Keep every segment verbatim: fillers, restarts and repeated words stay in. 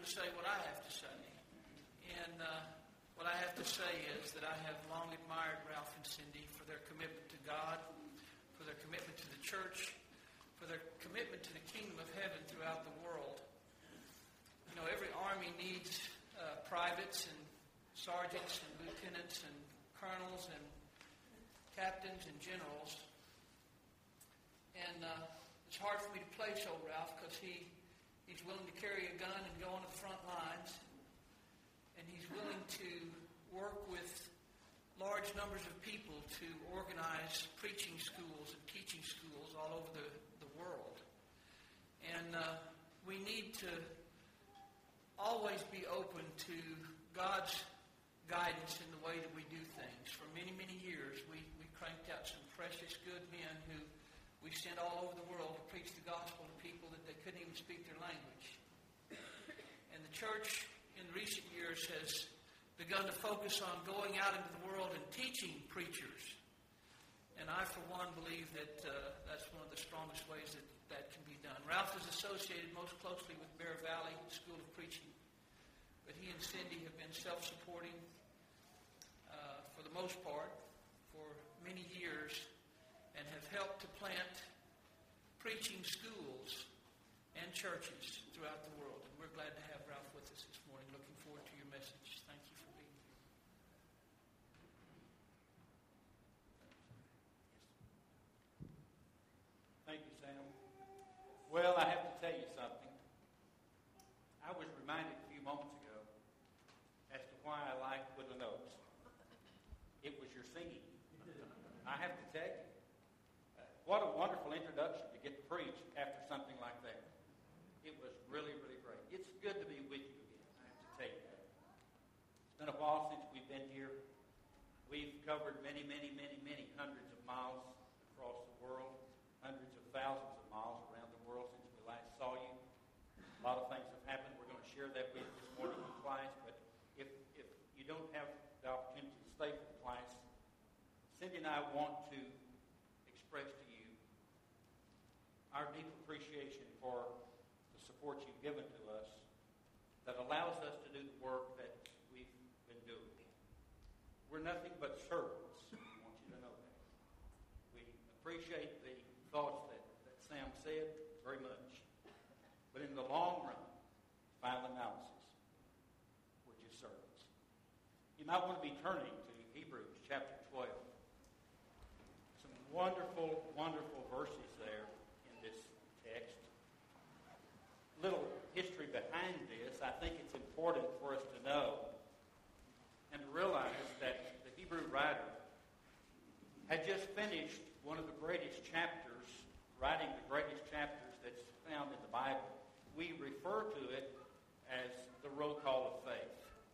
say what I have to say. And uh, what I have to say is that I have long admired Ralph and Cindy for their commitment to God, for their commitment to the church, for their commitment to the kingdom of heaven throughout the world. You know, every army needs uh, privates and sergeants and lieutenants and colonels and captains and generals. And uh, it's hard for me to place old Ralph because he, he's willing to carry a gun and go on the front lines. And he's willing to work with large numbers of people to organize preaching schools and teaching schools all over the, the world. And uh, we need to always be open to God's guidance in the way that we do things. For many, many years, we, we cranked out some precious good men who we sent all over the world to preach the gospel to people that they couldn't even speak their language. And the church in recent years has begun to focus on going out into the world and teaching preachers. And I, for one, believe that uh, that's one of the strongest ways that that can be done. Ralph is associated most closely with Bear Valley School of Preaching. But he and Cindy have been self-supporting uh, for the most part for many years and have helped to plant preaching schools and churches throughout the world. And we're glad to have Ralph with us this morning. Looking forward to your message. Thank you for being here. Thank you, Sam. Well, I have to tell you something. I was reminded a few moments ago as to why I like Woodland Oaks. It was your singing. I have to tell you. Uh, what a wonderful introduction to get to preach after something like that. It was really, really great. It's good to be with you again, I have to tell you that. It's been a while since we've been here. We've covered many, many, many, many hundreds of miles across the world, hundreds of thousands of miles around the world since we last saw you. A lot of things have happened. We're going to share that with you this morning with clients, but if, if you don't have the opportunity to stay for the clients, Cindy and I want to express to you our deep appreciation for the support you've given to us that allows us to do the work that we've been doing. We're nothing but servants. I want you to know that. We appreciate the thoughts that, that Sam said very much. But in the long run, final analysis, we're just servants. You might want to be turning to Hebrews chapter twelve. Some wonderful, wonderful verses there in this text. Little history behind this. I think it's important for us to know and to realize that the Hebrew writer had just finished one of the greatest chapters, writing the greatest chapters that's found in the Bible. We refer to it as the roll call of faith.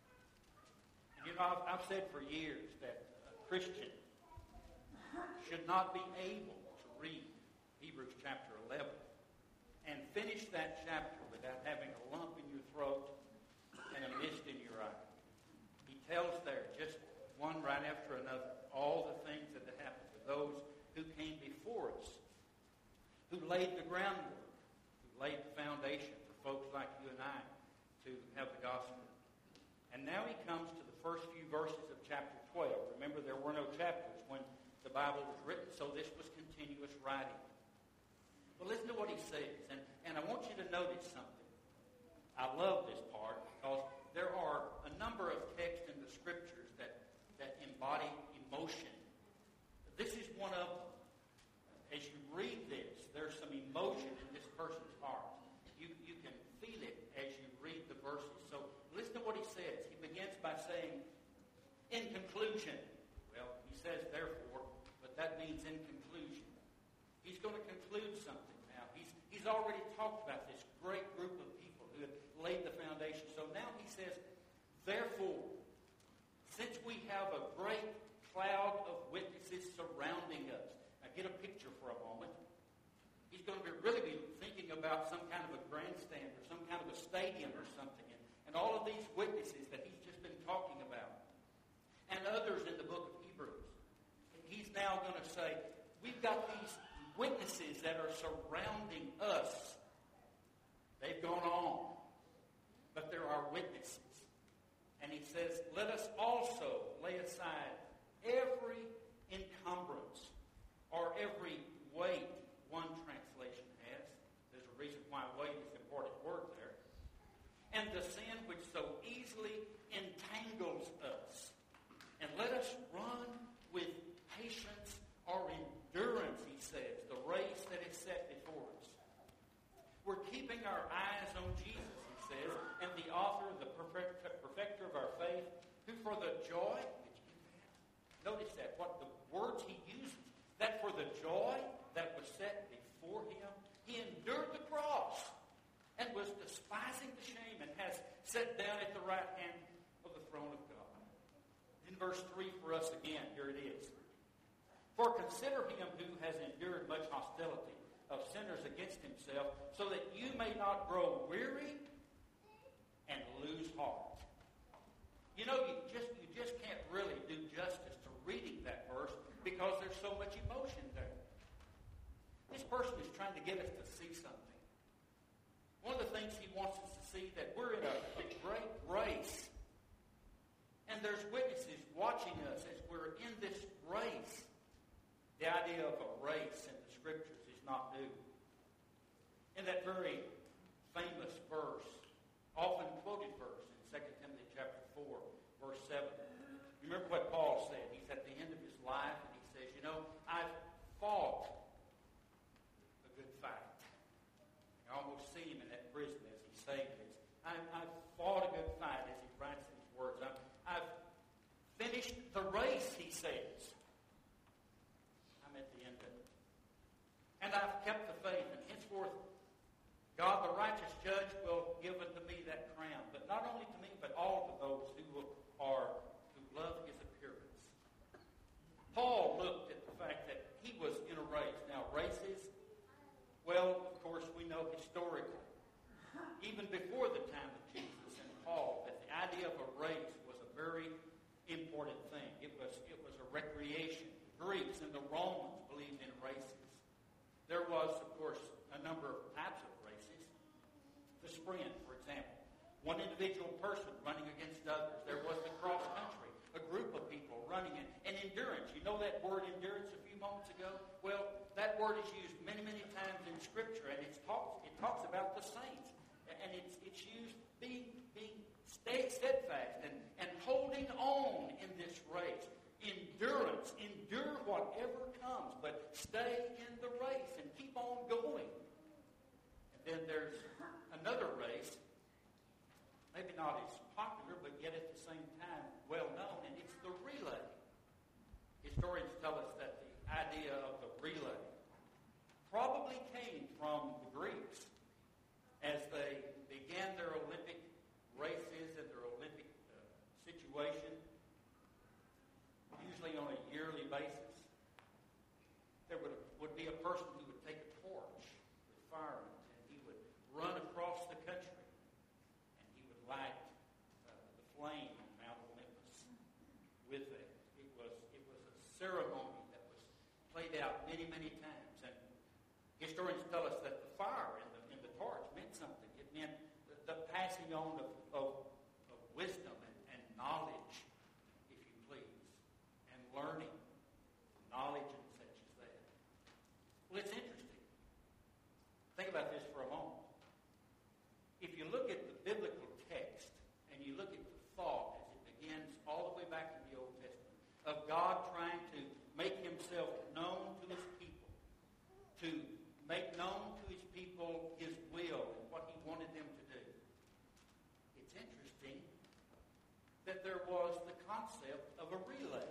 And you know, I've, I've said for years that a Christian should not be able to read Hebrews chapter eleven and finish that chapter without having a lump in your throat and a mist in your eye. He tells there, just one right after another, all the things that have happened to those who came before us, who laid the groundwork, who laid the foundation for folks like you and I to have the gospel. And now he comes to the first few verses of chapter twelve. Remember, there were no chapters when the Bible was written, so this was continuous writing. But listen to what he says, and, and I want you to notice something. I love this part because there are a number of texts in the Scriptures that, that embody emotion. This is one of them. As you read this, there's some emotion in this person's heart. You, you can feel it as you read the verses. So listen to what he says. He begins by saying, in conclusion. Well, he says therefore, but that means in conclusion. He's going to conclude something now. He's, he's already talked about this great group of people who have laid the foundation. So now he says, therefore, since we have a great cloud of witnesses surrounding us. Now get a picture for a moment. He's going to be really be thinking about some kind of a grandstand or some kind of a stadium or something. And, and all of these witnesses that he's just been talking about. And others in the book of Hebrews. And he's now going to say, we've got these witnesses that are surrounding us. They've gone on. But there are our witnesses. And he says, let us also lay aside every encumbrance or every weight, one translation has. There's a reason why weight is an important word there. And the sin which so easily entangles us. And let us run with patience or endurance, he says, the race that is set before us. We're keeping our eyes on Jesus, he says, and the author, the perfect, perfecter of our faith, who for the joy, did you get that? Notice that, what the words he uses, that for the joy that was set before him, he endured the cross and was despising the shame and has sat down at the right hand of the throne of God. In verse three for us again, here it is. For consider him who has endured much hostility of sinners against himself, so that you may not grow weary and lose heart. You know, you just you just can't really do justice to reading that verse because there's so much emotion there. This person is trying to get us to see something. One of the things he wants us to see that we're in a, a great race, and there's witnesses watching us as we're in this race. The idea of a race in the Scriptures is not new. In that very famous verse, often quoted verse in Second Timothy chapter four, verse seven. You remember what Paul said? He's at the end of his life, and he says, you know, I've fought a good fight. I almost see him in that prison as he's saying this. I've, I've fought a good fight as he writes these words. I've, I've finished the race, he says. I'm at the end of it. And I've kept the faith, and henceforth God, the righteous judge, will give unto me that crown. But not only to me, but all to those who are who love his appearance. Paul looked at the fact that he was in a race. Now, races, well, of course, we know historically, even before the time of Jesus and Paul, that the idea of a race was a very important thing. It was, it was a recreation. The Greeks and the Romans believed in races. There was, of course, a number of types of races. The sprint, for example. One individual person running against others. There was the cross country. A group of people running in. And endurance. You know that word endurance a few moments ago? Well, that word is used many, many times in Scripture. And it's talks, it talks about the saints. And it's, it's used being, being stay steadfast and, and holding on in this race. Endurance. Endure whatever comes. But stay in the race and keep on going. And then there's another race, maybe not as popular, but yet at the same time well known, and it's the relay. Historians tell us that the idea of the relay probably came from the Greeks as they began their Olympic races and their Olympic uh, situation, usually on a yearly basis. There would, would be a person who would take a torch with fire in it, and he would run across the country, and he would light uh, the flame on Mount Olympus with it. It was, it was a ceremony that was played out many, many times. And historians tell us that the fire in the, in the torch meant something. It meant the, the passing on of, of, of wisdom and, and knowledge, if you please, and learning, knowledge and such as that. Well, it's interesting. Think about this for a moment. If you look at the biblical text and you look at the thought as it begins all the way back in the Old Testament of God trying to make himself known to his people, to make known to his people his will and what he wanted them to do, it's interesting that there was the concept of a relay,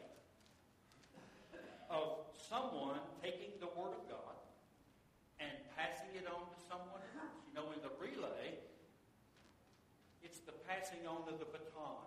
of someone taking the Word of God and passing it on to someone else. You know, in the relay, it's the passing on of the baton.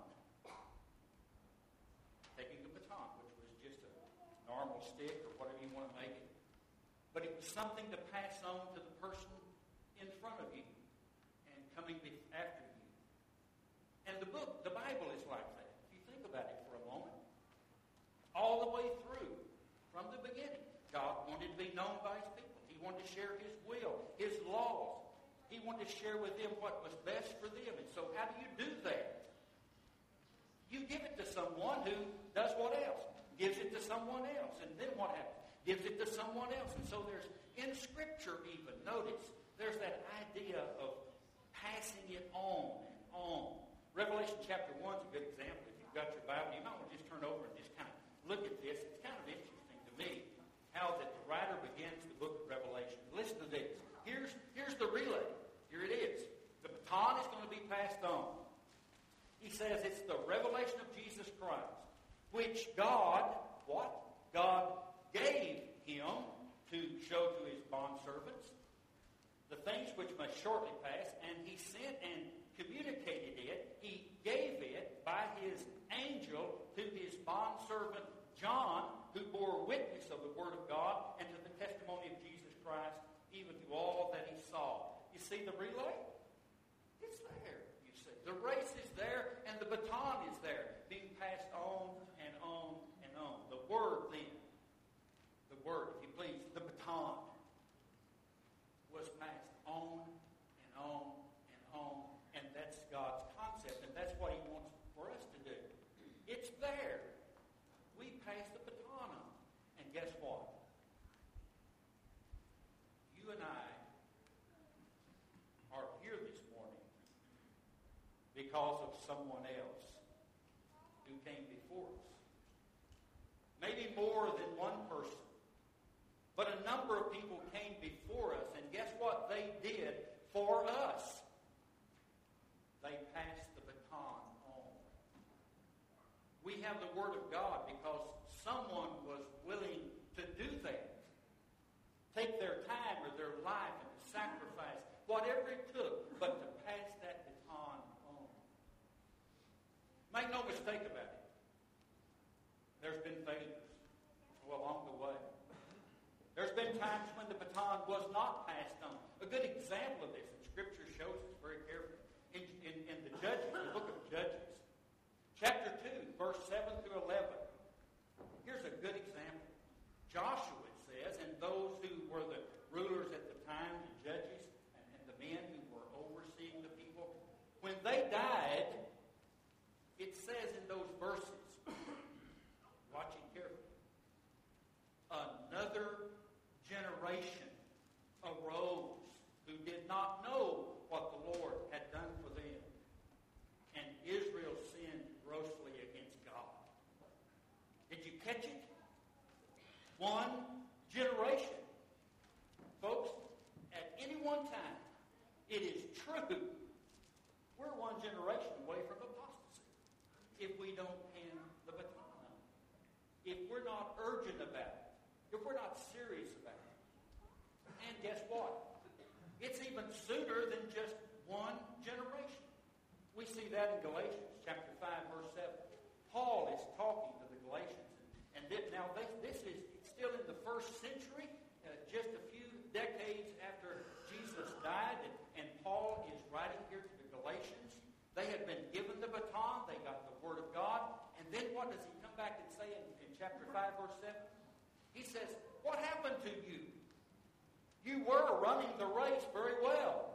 Taking the baton, which was just a normal stick or whatever you want to make it. But it was something to pass on to the person in front of you and coming after you. And the book, the Bible is like that. If you think about it for a moment. All the way through, from the beginning, God wanted to be known by his people. He wanted to share his will, his laws. He wanted to share with them what was best for them. And so how do you do that? You give it to someone who does what else? Gives it to someone else. And then what happens? Gives it to someone else. And so there's, in Scripture even, notice, there's that idea of passing it on and on. Revelation chapter one is a good example. If you've got your Bible, you might want to just turn over and just kind of look at this. It's kind of interesting to me how that the writer begins the book of Revelation. Listen to this. Here's, here's the relay. Here it is. The baton is going to be passed on. He says it's the revelation of Jesus Christ, which God, what? God gave him to show to his bondservants the things which must shortly pass, and he sent and communicated it. He gave it by his angel to his bondservant John, who bore witness of the word of God and to the testimony of Jesus Christ, even to all that he saw. You see the relay? It's there, you see. The race is there, and the baton is there, being passed on and on and on. The word then, the word, if you please, the baton was passed on and on and on, and that's God's concept, and that's what he wants for us to do. It's there. We pass the baton on. And guess what? You and I are here this morning because of someone else who came before us. Maybe more than one person, but a number of people came before us, and guess what they did for us? They passed the baton on. We have the Word of God because someone was willing to do that. Take their time or their life and sacrifice, whatever it took, but to pass that baton on. Make no mistake about it. There's been failures along the way. There's been times when the baton was not passed on. A good example of this, and Scripture shows us very carefully, in, in, in the Judges, the book of Judges, chapter two, verse seven through eleven. Here's a good example. Joshua, it says, and those who were the rulers at the time, the judges, and, and the men who were overseeing the people, when they died, it says in those verses, watching carefully, another generation arose who did not know what the Lord had done for them, and Israel sinned grossly against God. Did you catch it? One generation. Folks, at any one time, it is true, we're one generation away from apostasy if we don't hand the baton on. If we're not urgent about it, if we're not serious about it. And guess what? It's even sooner than just one generation. We see that in Galatians chapter five, verse seven. Paul is talking to the Galatians. And, and this, now this, this is still in the first century, uh, just a few decades after Jesus died. And, and Paul is writing here to the Galatians. They had been given the baton. They got the Word of God. And then what does he come back and say in, in chapter five, verse seven? He says, what happened to you? You were running the race very well.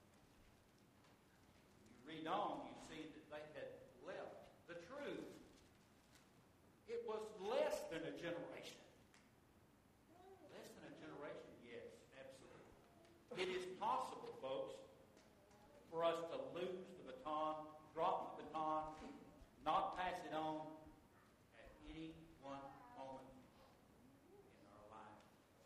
You read on, you see that they had left the truth. It was less than a generation. Less than a generation? Yes, absolutely. It is possible, folks, for us to lose the baton, drop the baton, not pass it on at any one moment in our life.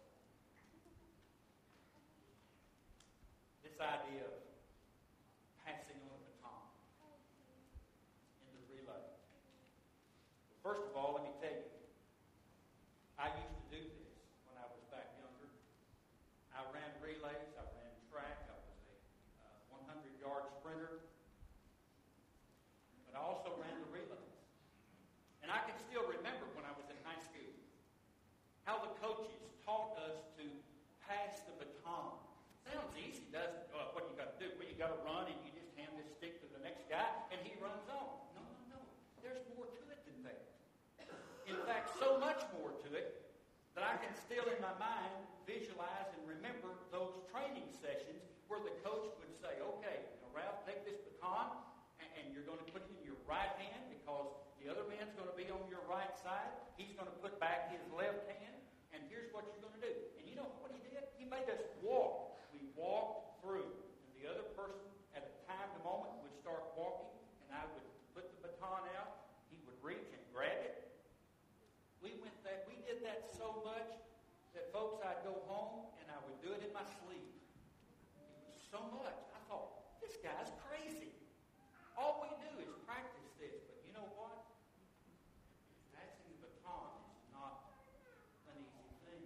This idea of passing on the baton in the relay. First of all, let me tell you, I used to do this when I was back younger. I ran relays, I ran track, I was a hundred-yard sprinter, but I also ran the relays. And I can still remember when I was in high school how the coaches taught us to pass the baton. Sounds easy, doesn't it? Oh, what you got to do? Well, you got to run and you just hand this stick to the next guy and he runs on. No, no, no. There's more to it than that. In fact, so much more to it that I can still in my mind visualize and remember those training sessions where the coach would say, okay, now Ralph, take this baton, and, and you're going to put it in your right hand because the other man's going to be on your right side. He's going to put back his left hand, and here's what you're going to do. And you know what he did? He made us walk. We walked through. And the other person, at a time, the moment, would start walking, and I would put the baton out. He would reach and grab it. We went that. We did that so much that, folks, I'd go home, and I would do it in my sleep. It was so much. I thought, this guy's crazy. All we do is practice this. But you know what? Passing the baton is not an easy thing.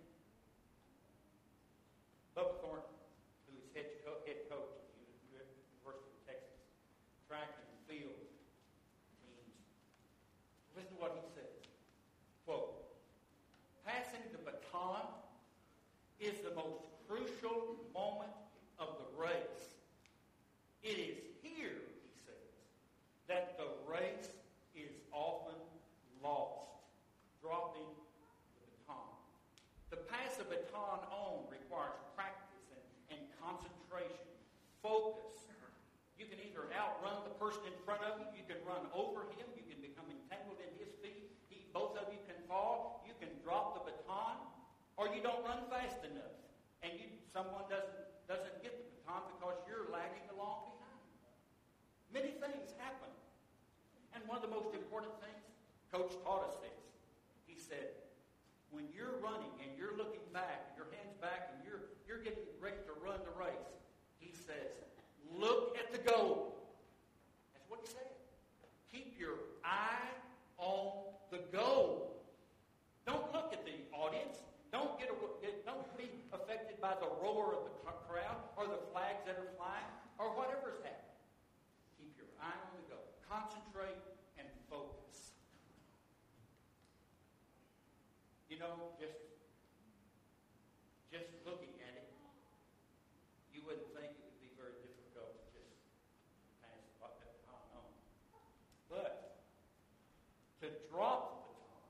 Bubba Thornton, who is head, co- head coach at the University of Texas, track and field teams, listen to what he says. Quote, passing the baton is the most crucial moment of the race. It is here, he says, that the race is often lost, dropping the baton. To pass a baton on requires practice and, and concentration, focus. You can either outrun the person in front of you, you can run over him, you can become entangled in his feet, he, both of you can fall, you can drop the baton, or you don't run fast enough, and you, someone doesn't, doesn't get the baton because you're lagging along behind. Many things happen. And one of the most important things, Coach taught us this. He said, when you're running and you're looking back, your hands back, and you're, you're getting ready to run the race, he says, look at the goal. That's what he said. Keep your eye on the goal. Don't look at the audience. Don't get, a, get don't be affected by the roar of the crowd or the flags that are flying or whatever's happening. Keep your eye on the goal. Concentrate and focus. You know, just just looking at it, you wouldn't think it would be very difficult to just pass the baton on. But to drop the baton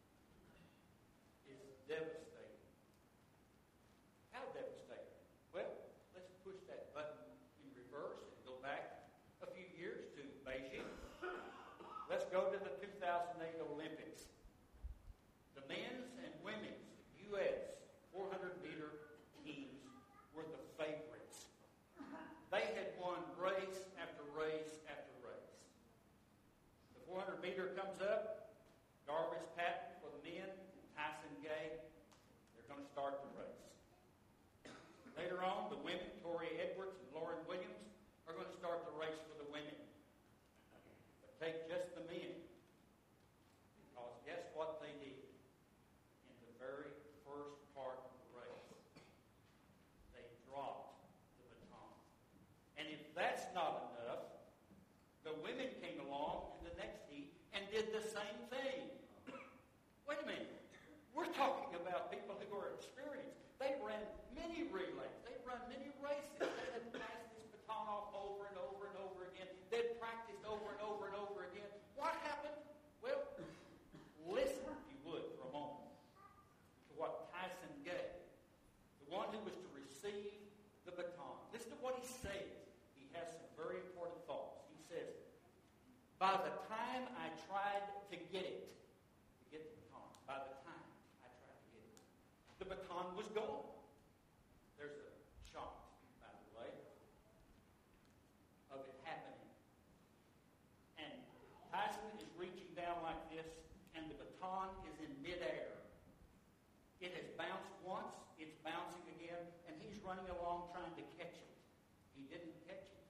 is devastating. How devastating? Well, let's push that button in reverse and go back a few years to Beijing. Let's go to the two thousand eight Olympics. The men's and women's U S four hundred meter teams were the favorites. They had won race after race after race. The four hundred meter comes up. Jarvis Patton for the men, Tyson Gay. They're going to start the race. Later on, the women, Tori Edwards and Lauren Williams, are going to start the race for the women. But take just the men. Because guess what they did in the very first part of the race? They dropped the baton. And if that's not enough, the women came along in the next heat and did the same thing. Wait a minute. We're talking about people who are experienced. They ran many relays. They run many races. They had passed this baton off over and over and over again. They'd practiced over and over and over again. What happened? Well, listen, if you would, for a moment, to what Tyson Gay, the one who was to receive the baton. Listen to what he says. He has some very important thoughts. He says, by the time I tried to get it, to get the baton, by the time I tried to get it, the baton was gone. There's a shot, by the way, of it happening. And Tyson is reaching down like this, and the baton is in midair. It has bounced once, it's bouncing again, and he's running along trying to catch it. He didn't catch it.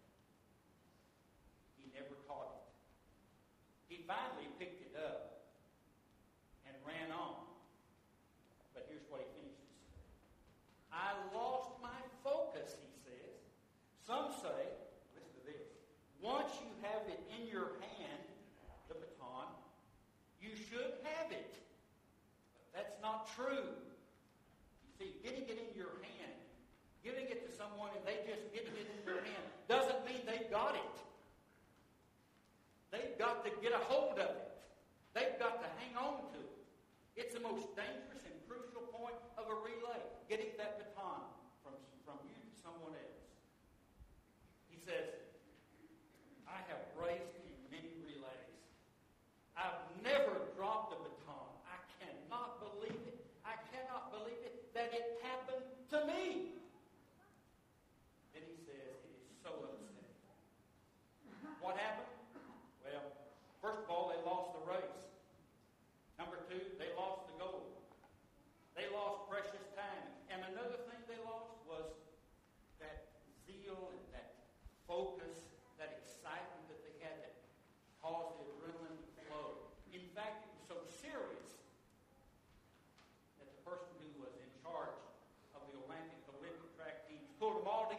He never caught it. He finally picked it up and ran on. But here's what he finishes. I lost my focus, he says. Some say, listen to this, once you have it in your hand, the baton, you should have it. But that's not true. You see, getting it in your hand, giving it to someone and they just getting it in their hand doesn't mean they've got it. They've got to get a hold of it. They've got to hang on to it. It's the most dangerous and crucial point of a relay, getting that baton from, from you to someone else.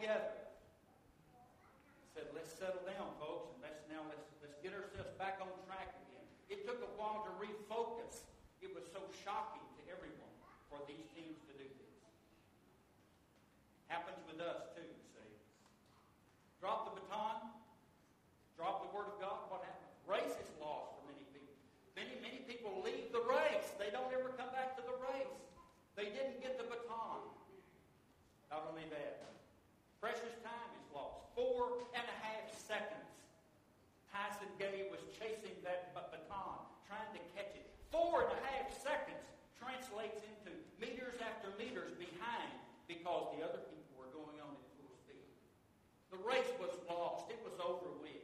together. Said, let's settle down, folks, and let's now let's let's get ourselves back on track again. It took a while to refocus. It was so shocking to everyone for these teams to do this. Happens with us too, you see. Drop the baton, drop the Word of God, what happens? Race is lost for many people. Many, many people leave the race. They don't ever come back to the race. They didn't get the baton. Not only that, precious time is lost. Four and a half seconds. Tyson Gay was chasing that baton, trying to catch it. Four and a half seconds translates into meters after meters behind because the other people were going on at full speed. The race was lost. It was over with.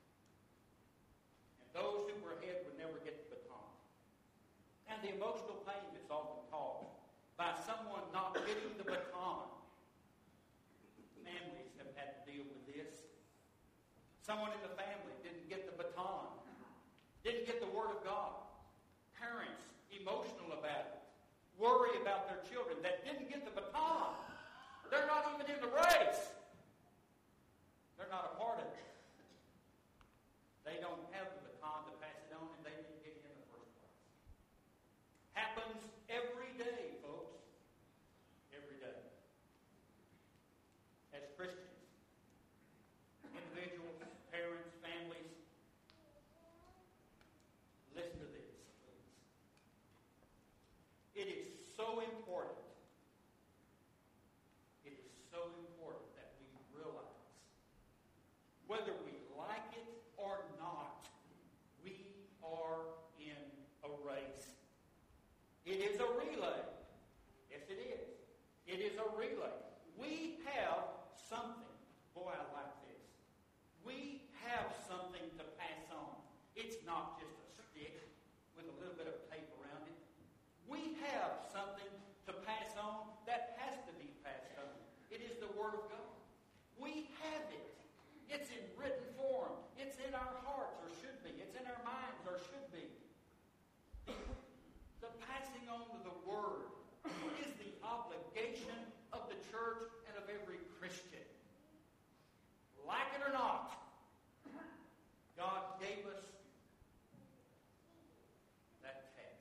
And those who were ahead would never get the baton. And the emotional pain that's often caused by someone not getting the baton. Families have had to deal with this. Someone in the family didn't get the baton, didn't get the Word of God. Parents, emotional about it, worry about their children that didn't get the baton. They're not even in the race. They're not a part of it. They don't have the baton to pass it on, and they didn't get it in the first place. Happens every day, folks. Every day. As Christians, individuals, parents, families, listen to this, please. It is so important. It is so important that we realize, whether we like it or not, we are in a race. It is a relay. Yes, it is. It is a relay. We have something. Boy, I like this. We have something to pass on. It's not just a stick with a little bit of tape around it. We have something to pass on that has to be passed on. It is the Word of God. We have it. It's in written form. It's in our hearts, or should be. It's in our minds, or should be. The passing on of the Word is the obligation of the church and of every Christian. Like it or not, God gave us that task.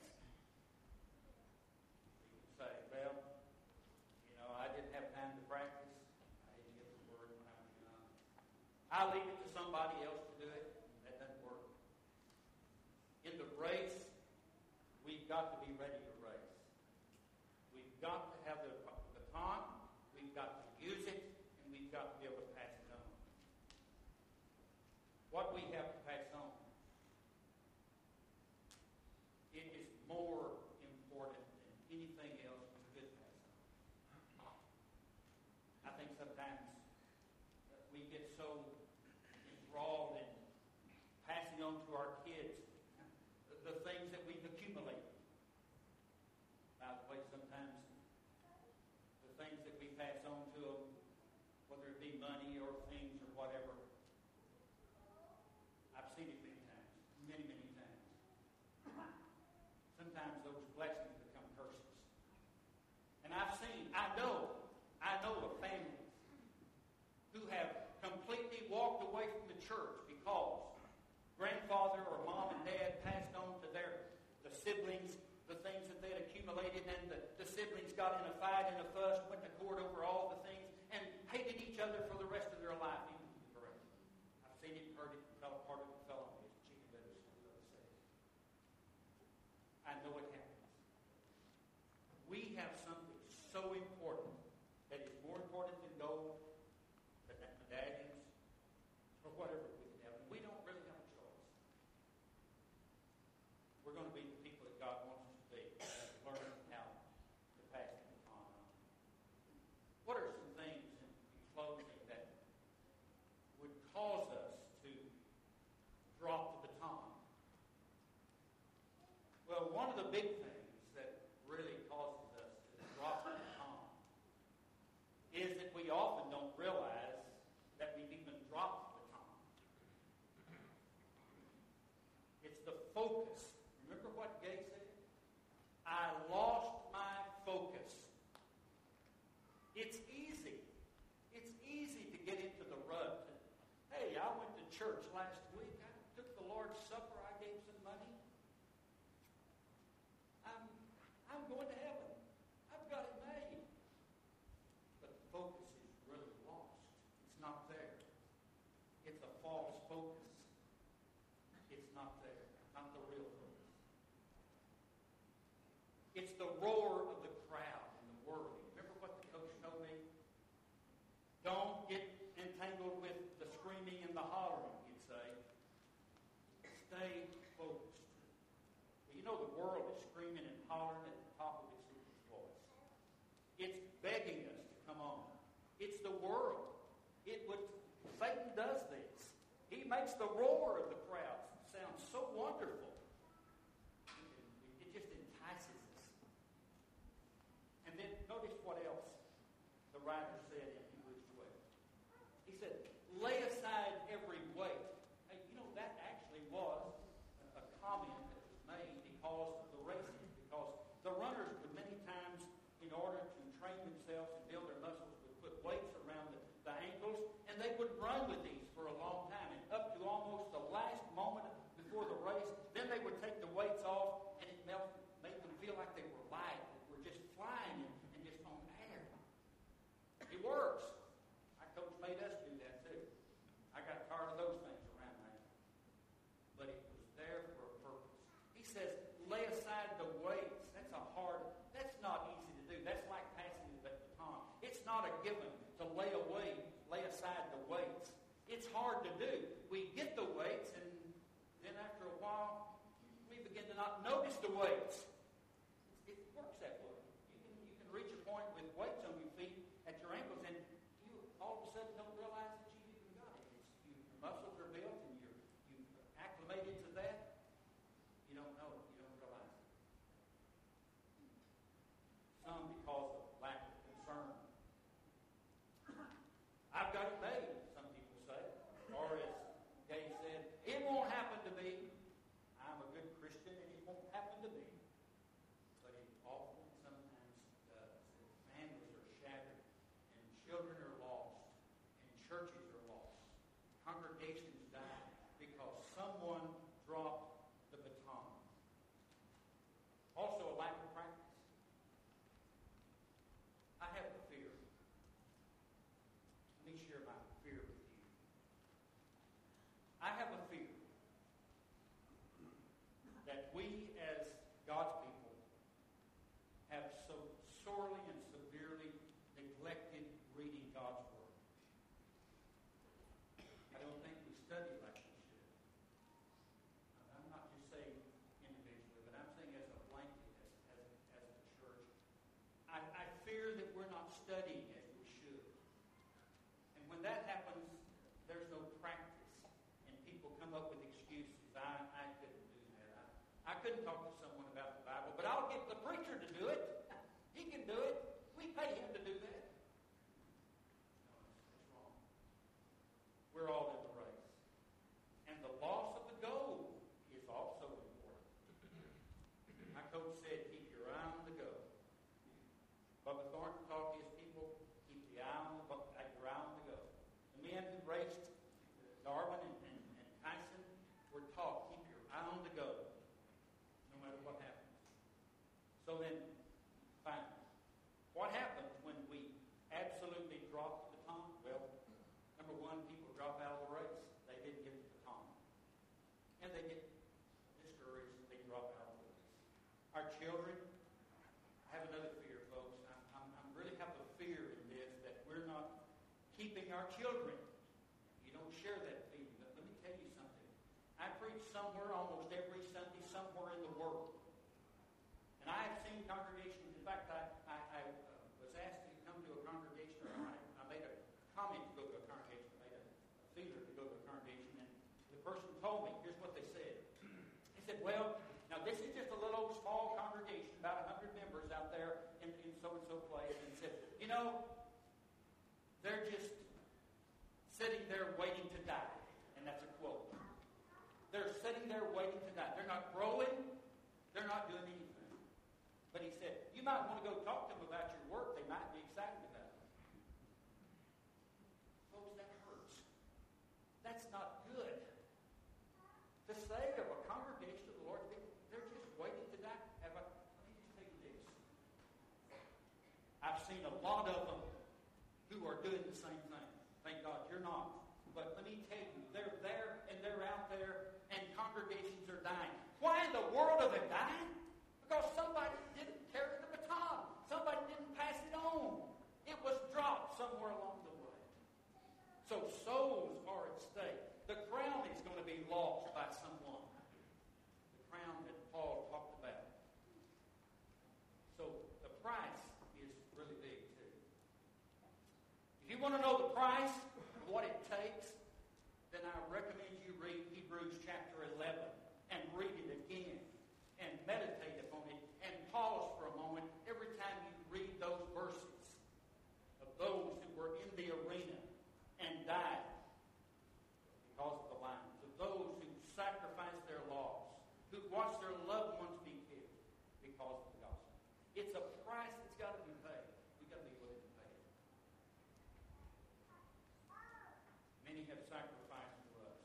You can say, well, you know, I didn't have time to practice. I didn't get the Word when I was young. I leave it to somebody else to do it. That doesn't work. In the race, we've got to be ready to race. We've got to have the baton. We've got to use it, and we've got to be able to pass it on. What we have to pass on, it is more important than anything else we could pass on. I think sometimes we get so enthralled in passing on to our kids the, the things that we've accumulated. By the way, sometimes the things that we pass on to them, whether it be money or things or whatever, I've seen it many times, many, many times. Sometimes those blessings become curses. And I've seen, I know, I know of families who have completely walked away from the church because grandfather or mom and dad passed on to their the siblings the things that they had accumulated, and the, the siblings got in a fight and a fuss, went to court over all the things, and hated each other for the rest of their life, even to the grave. I've seen it, heard it, fell apart, and fell on me. It's chicken butter, as I say. I know it happens. We have something so important that is more important than gold, than medallions, or whatever we can have. We don't really have a choice. We're going to be the people that God wants us to be, learn how to pass the baton on. What are some things in closing that would cause us to drop the baton? Well, one of the big things that really causes us to drop the baton is that we often don't realize that we've even dropped the baton. the roar of the crowd and the world. Remember what the coach told me? Don't get entangled with the screaming and the hollering, he'd say. Stay focused. You know the world is screaming and hollering at the top of its voice. It's begging us to come on. It's the world. It would, Satan does this. He makes the roar of the crowd sound so wonderful. It just entices us. And then notice what else the writer said in Hebrews twelve. He said, lay aside every weight. Hey, you know, that actually was a comment that was made because of the racing. Because the runners would many times, in order to train themselves and build their muscles, would put weights around the, the ankles, and they would run with these for a long time. And up to almost the last moment before the race, then they would take the weights off, and it made them feel like they were light, that were just flying and, and just on air. It works. Our coach made us do that too. I got tired of those things around my ankle. But it was there for a purpose. He says, lay aside the weights. That's a hard, that's not easy to do. That's like passing the baton. It's not a given to lay away, lay aside the weights. It's hard to do. We get the weights, and then after a while, we begin to not notice the weights. It works that way. You can, you can reach a point with weights on your feet at your ankles, and you all of a sudden don't realize that you've even got it. It's, you, your muscles are built, and you're, you've acclimated to that. You don't know it. You don't realize it. Some because of lack of concern. I've got it made, some people say. Or as Gay said, it won't happen to me. I'm a good Christian and it won't happen to me. But it often sometimes does. Families are shattered, and children are lost, and churches are lost. Congregations die because someone dropped the baton. Also a lack of practice. I have a fear. Let me share my fear with you. I have a fear that we as God's people have so sorely and severely neglected reading God's Word. I don't think we study like we should. I'm not just saying individually, but I'm saying as a blanket, as, as, as a church. I, I fear that we're not studying as we should. And when that happens, there's no practice. And people come up with excuses. I, I couldn't do that. I, I couldn't talk to someone about the Bible, but I'll get the preacher to do it. He can do it. We pay him to do that. No, that's wrong. We're all in the race. And the loss of the goal is also important. My coach said, keep your eye on the goal. Bubba Thornton taught his people, keep the eye on the, your eye on the goal. The men who raced Darwin and, and, and Tyson were taught, keep your eye on the goal, no matter what happens. So then, finally, what happens when we absolutely drop the baton? Well, number one, people drop out of the race. They didn't get the baton. And they get discouraged. They drop out of the race. Our children, I have another fear, folks. I'm, I'm, I'm really have a fear in this that we're not keeping our children. You don't share that feeling. But let me tell you something. I preach somewhere almost every Sunday, somewhere in the world. And I have seen congregations. In fact, I, I, I uh, was asked to come to a congregation, or I, I made a comment to go to a congregation, I made a, a feeler to go to a congregation, and the person told me, here's what they said. They said, well, now this is just a little small congregation, about one hundred members out there in, in so-and-so place, and said, you know, they're just sitting there waiting to die. And that's a quote. They're sitting there waiting to die. They're not growing. They're not doing anything. But he said, you might want to go talk to them about your work. They might be excited about it. Folks, that hurts. That's not good. To say of a congregation of the Lord's people, they're just waiting to die. Have I, let me just tell you this. I've seen a lot of them who are doing the same thing. Thank God you're not. But let me tell you, they're there and they're out there and congregations are dying. Why in the world are they dying? Because somebody didn't carry So souls are at stake. The crown is going to be lost by someone. The crown that Paul talked about. So the price is really big too. If you want to know the price and what it takes, then I recommend you read Hebrews chapter eleven and read it again and meditate upon it and pause for a moment every time you read those verses of those who were in the arena and died because of the lions, of those who sacrificed their lives, who watched their loved ones be killed because of the gospel. It's a price that's got to be paid. We've got to be willing to pay it. Many have sacrificed for us.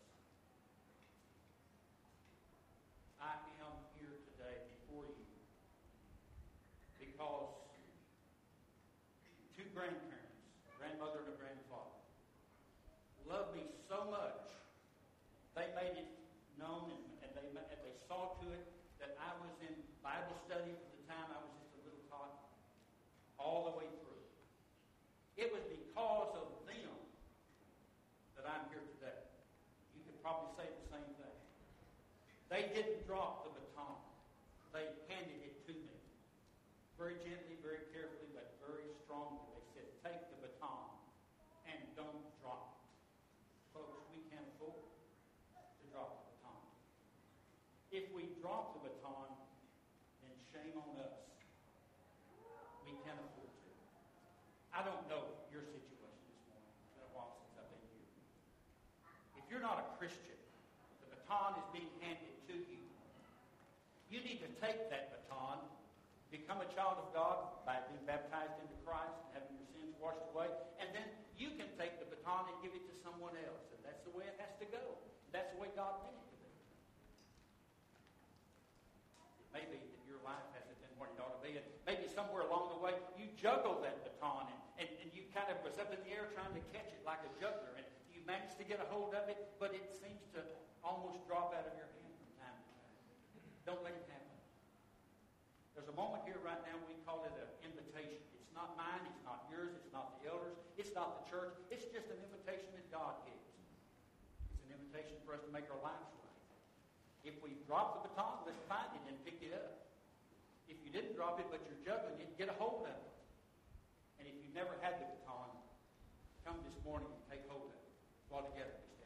I am here today before you because two grandparents, a grandmother and a grandfather, loved me so much, they made it known and, and, they, and they saw to it that I was in Bible study from the time I was just a little tot all the way through. It was because of them that I'm here today. You could probably say the same thing. They didn't drop the baton. They handed it to me. Very gently, very carefully, but very strongly. They said, take the baton and don't drop it. Folks, we can't afford to drop the baton. If we drop the baton, then shame on us. We can't afford to. I don't know your situation this morning. It's been a while since I've been here. If you're not a Christian, the baton is being handed to you. You need to take that baton, become a child of God by being baptized into Christ and having your sins washed away, and then you can take the baton and give it to someone else. And that's the way it has to go. That's the way God meant it to be. It may be that your life hasn't been what it ought to be, and maybe somewhere along the way you juggle that baton, and, and, and you kind of was up in the air trying to catch it like a juggler, and you managed to get a hold of it, but it seems to almost drop out of your hand from time to time. Don't let it happen. There's a moment here right now, we call it an invitation. It's not mine, it's not yours, it's not the elders, it's not the church. It's just an invitation that God gives. It's an invitation for us to make our lives right. If we drop the baton, let's find it and pick it up. If you didn't drop it, but you're juggling it, get a hold of it. And if you've never had the baton, come this morning and take hold of it. While together we stand.